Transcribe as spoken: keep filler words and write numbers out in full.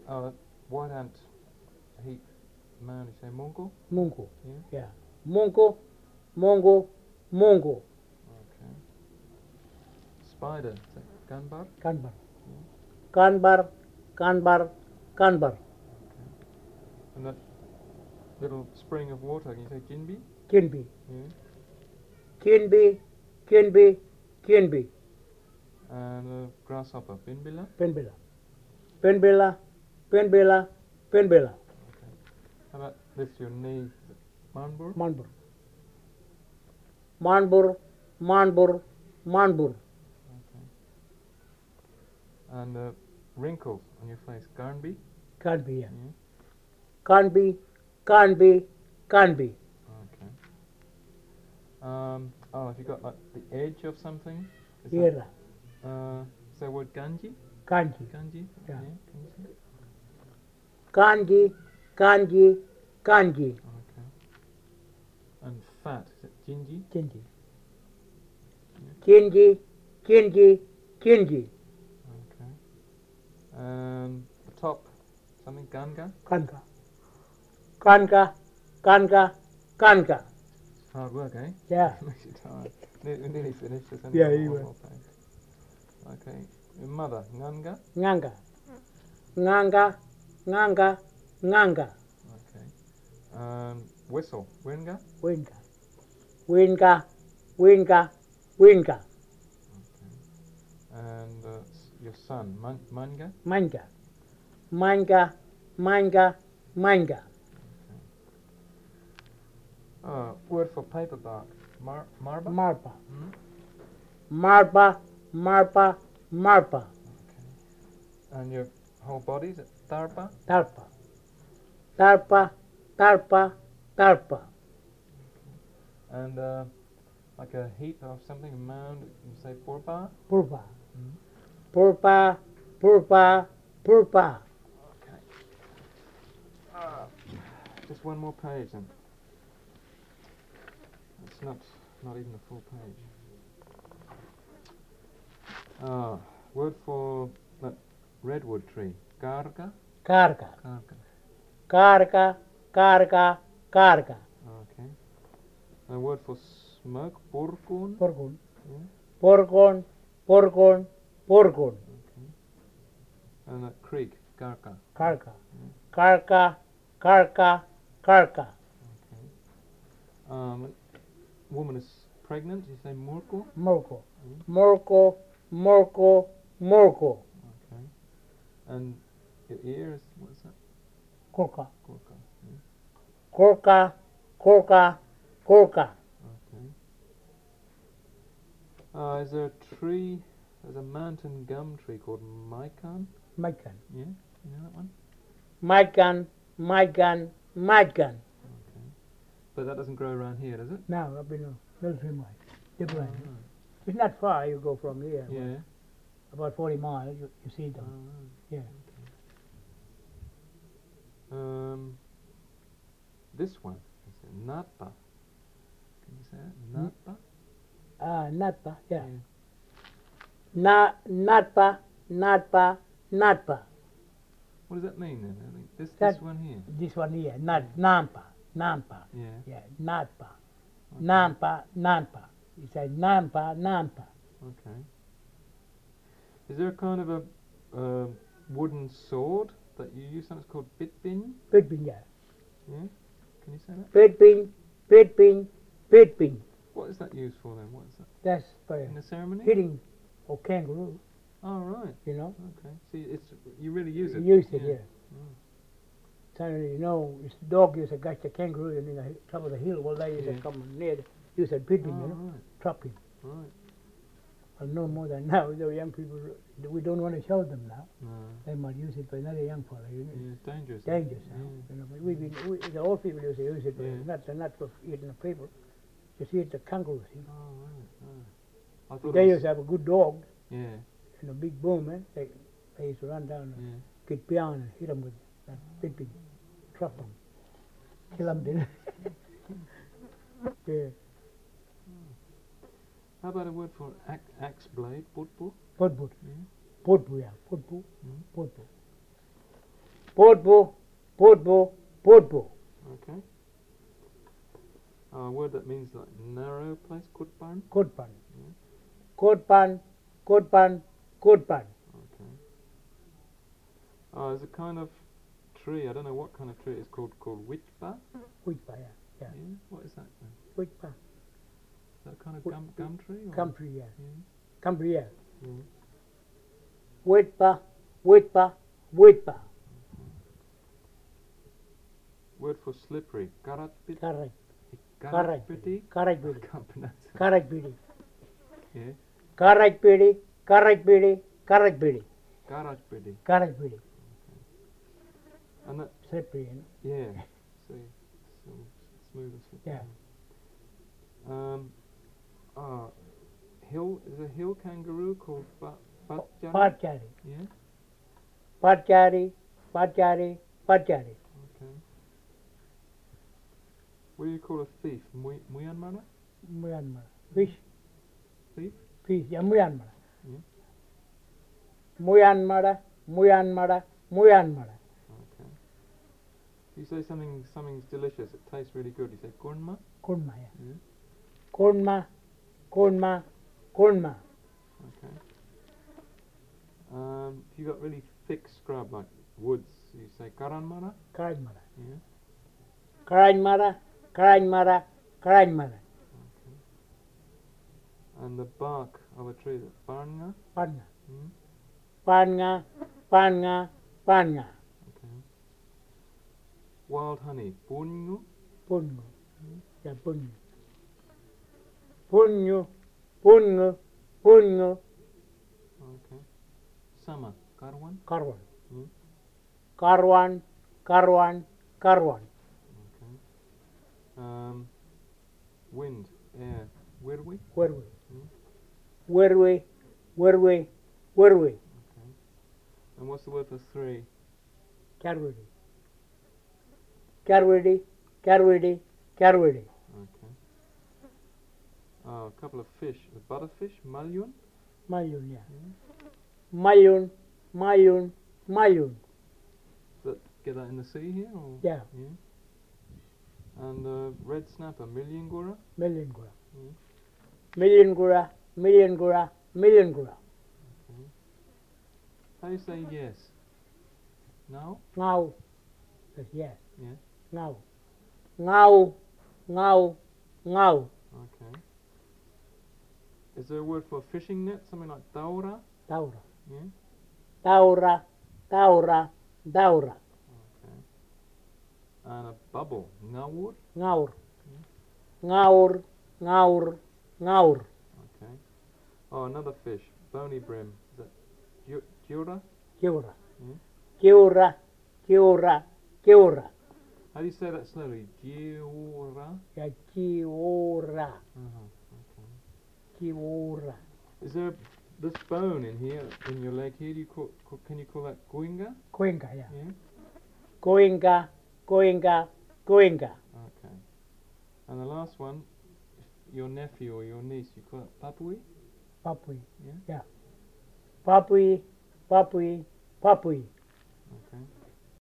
Oh, that white ant heap mound, you say Mungo? Mungo. Yeah. Yeah. Mungo, Mongo, Mongo. Okay. Spider, is that Gunbar? Kanbar. Yeah. Kanbar, Kanbar, Kanbar. Okay. And that little spring of water, can you say Jinbi? Kinbi. Yeah. Kinbi, Kinbi, Kinbi. And a grasshopper, Binbila? Penbilla. Penbilla, Penbilla, Penbilla. Okay. How about this, your knee? Is it Manbur? Manbur. Manbur, Manbur, Manbur. Okay. And uh, wrinkles on your face, Garnby? Can't be, yeah. Yeah. Can't be, can't be, can't be. Okay. Um, oh, have you got like the edge of something? Is that, Here, uh, is that word Ganji? kanji. Ganji? Yeah. Can you say? Kanji, kanji, kanji. Okay. And fat, is it Jinji? Kinji. Yeah. Kinji, kinji, kinji. Okay. And the top, something Ganga? Kanka. Kanka, kanka, kanka. It's hard work, eh? Yeah. Makes you tired. Ne- nearly finished. There's only Yeah, one you more will. more page. Okay. Your mother, Nganga? Nganga. Nganga, nganga, nganga. Okay. Um, whistle, Winga? Winka. Winka, winka, winka. Okay. And uh, s- your son, Man- Manga? Manga. Manga, manga, manga. Okay. Uh, word for paperback, Mar- Marba? Marpa. Hmm? Marpa, marpa, marpa. Okay. And your whole body, is it Tarpa? Tarpa. Tarpa, tarpa, tarpa. And uh, like a heap of something, a mound, you say Purpa? Purpa. Hmm? Purpa, purpa, purpa. Okay. Ah, just one more page then. It's not not even a full page. Ah, word for that redwood tree. Garga? Karka. Garga. Karka, karka, karka. Okay. A word for smoke. Purkun? Porkun. Yeah. Porkon, porkon, porkon. Okay. And a creek. Garka. Karka. Yeah. Karka, karka, karka. Okay. Um, woman is pregnant. You say Murko? Morko. Yeah. Morko, morko, morko. Okay. And your ear is, what is that? Korka. Gorka. Yeah. Korka, korka, korka. Okay. Uh, is there a tree, there's a mountain gum tree called Maikan? Maikan. Yeah? You know that one? Maikan, maikan, maikan. Okay. But that doesn't grow around here, does it? Now, up in military mine. Different. Oh, It's not far, you go from here. right. Yeah. About forty miles, you, you see Oh, them. right. Yeah. Um, this one is a Napa. Can you say that? Hmm? Napa? Ah, natpa, yeah. Na, natpa, natpa, natpa. What does that mean then? I think this That- this one here. This one here, nat, nampa, nampa. Yeah. Yeah, natpa. Okay. Nampa, nampa. You say nampa, nampa. Okay. Is there a kind of a uh, wooden sword that you use? Something called bitbin? Pitpin, yeah. Yeah. Can you say that? Pitpin, pitpin, pitpin. What is that used for then? What is that? That's for In a ceremony? hitting a kangaroo, Oh right. you know. Okay. See, it's you really use it. You use it, yeah. Mm. So, you know, it's the dog used to catch the kangaroo and in the top of the hill, well, they used Yeah. to come near, the, use a pitpin, Oh, you know, right. trap him. Right. Well, no more than now. The young people, we don't want to show them now. No. They might use it for another young fella. You know. Yeah, it's dangerous. Dangerous Yeah. now. You know, but we've been, we, the old people used to use it, but Yeah. not not for eating the people. Just eat the kangaroos. You know. Oh right. right. I thought They it used was, to have a good dog yeah. and a big boom, man. They, they used to run down and Yeah. get beyond and hit them with that big, big trap them, kill them. Then. Yeah. How about a word for axe, axe blade? Putpu? Potput. Yeah. Potpu, yeah. Potpu. Mm. Potpu. Potbu, potbu, potbu. Okay. A word that means like narrow place, kutpan. Kutpan. Yeah. Kutpan, kutpan, kutpan. Okay. Uh, there's a kind of tree, I don't know what kind of tree it's called, called witchba. Witpa, yeah. Yeah. Yeah. What is that then? Witpa. Is that a kind of Wi- gum, gum tree? Or? Country, yeah. Yeah. Country, yeah. Yeah. Witpa, witpa, witpa. Word for slippery, karatpit. Correct. Karatpiti. Correct. Correct, I Billy. can't pronounce it. Correct, Billy. Yeah. Correct, Billy. Correct, Billy. Correct, Billy. Karatpiti. Correct, Billy. And that, Slippery, you know. yeah. See, so smooth and slippery. Yeah. Um. Ah. Hill is a hill kangaroo called ba- Batjara. Patchari. Yeah. Patchari, patchari, patchari. Okay. What do you call a thief? Muy Myanmar? Myanmar. Fish. Thief? Fish, yeah, Myanmar. Yeah. Myanmar, Myanmar, Myanmar. Okay. You say something something's delicious. It tastes really good. You say korma. Kunma, yeah. Yeah. Kunma, kunma, kunma. Okay. Um, if you got really thick scrub like woods, you say karanmara. Karajmara. Yeah. Karajmara, Karajmara, Karajmara. Okay. And the bark of a tree, the barnga. Panga. Hmm? Panga, panga, panga. Okay. Wild honey, punyu. Pungu. Yeah, pungu. Pungu, pungu, pungu. Okay. Summer, karwan. Karwan. Hmm? Karwan, karwan, karwan. Okay. Um, wind, air, wirwi. Werwe. Hmm? Werwe, werwe, werwe. Okay. And what's the word for three? Karwedi. Karwedi, Karwedi, Karwedi. Okay. Uh, a couple of fish. The butterfish, malyun. Mayun, yeah. Yeah. Mayun, mayun, mayun. That, get that in the sea here? Or? Yeah, Yeah. And uh, red snapper, milyungura. million gura. Yeah. Million gura, million gura, million gura. Okay. How do you say yes? No? Ngau. Yes, yes. Yeah. Ngau. Ngau, ngau, ngau. Okay. Is there a word for a fishing net? Something like daura? Daura. Yeah. Daura, daura, daura. Okay. And a bubble, ngawur? Ngaur. Ngaur, ngaur, ngaur. Okay. Oh, another fish, bony brim. Is that Ju- jura? Kiura. Yeah. Kiura, kiura, kiura. How do you say that slowly? Jura? Yeah, kiura, Uh-huh. Okay. kiura. Is there this bone in here, in your leg here? Do you call, call, can you call that guinga? Cuenca, yeah. Yeah. Cuenca, cuenca, cuenca. Okay. And the last one, your nephew or your niece, you call it papui? Papui. Yeah. Yeah. Papui, papui, papui. Okay.